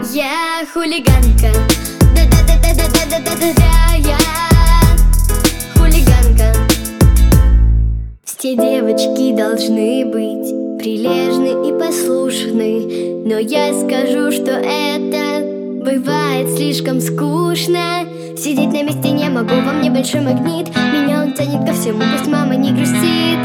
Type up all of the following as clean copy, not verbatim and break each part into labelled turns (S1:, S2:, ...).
S1: Я хулиганка, да-да-да-да-да-да-да-да, я хулиганка. Все девочки должны быть прилежны и послушны, но я скажу, что это бывает слишком скучно. Сидеть на месте не могу, во мне большой магнит, меня он тянет ко всему, пусть мама не грустит.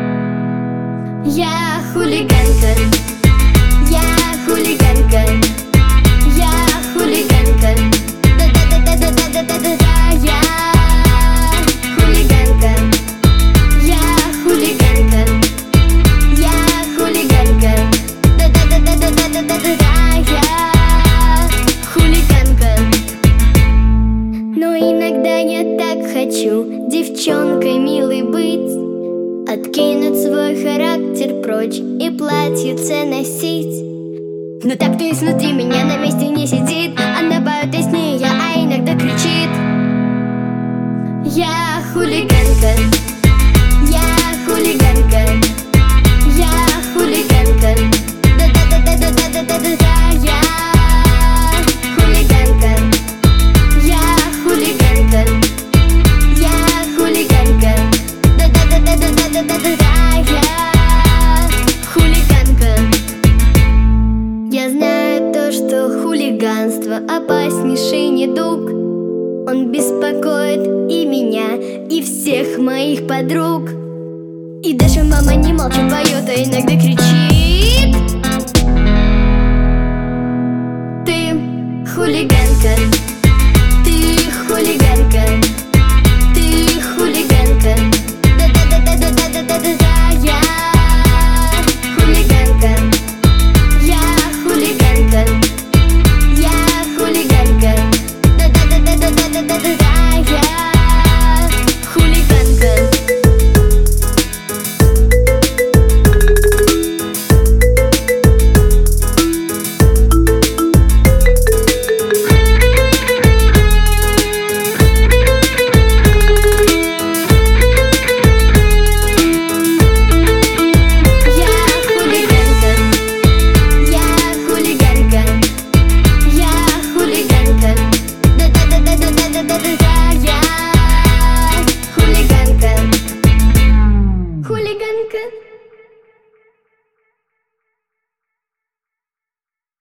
S1: Я хулиганка, я хулиганка, я хулиганка, да-да-да-да-да-да-да-да, я хулиганка, я хулиганка, я хулиганка, да-да-да-да-да-да-да-да, я хулиганка. Но иногда я так хочу девчонкой милой быть, откинуть свой характер прочь и платьице носить. Но так ты изнутри меня на месте не сидит, она поет песни, а иногда кричит. Я хулиганка, я хулиганка, я хулиганка, да-да-да-да-да-да-да-да, я хулиганка, я хулиганка, я хулиганка, да-да-да-да-да-да-да, я хулиганка. Я знаю то, что хулиганство опаснейший недуг. Он беспокоит и меня, и всех моих подруг. И даже мама не молчит, поет, а иногда кричит.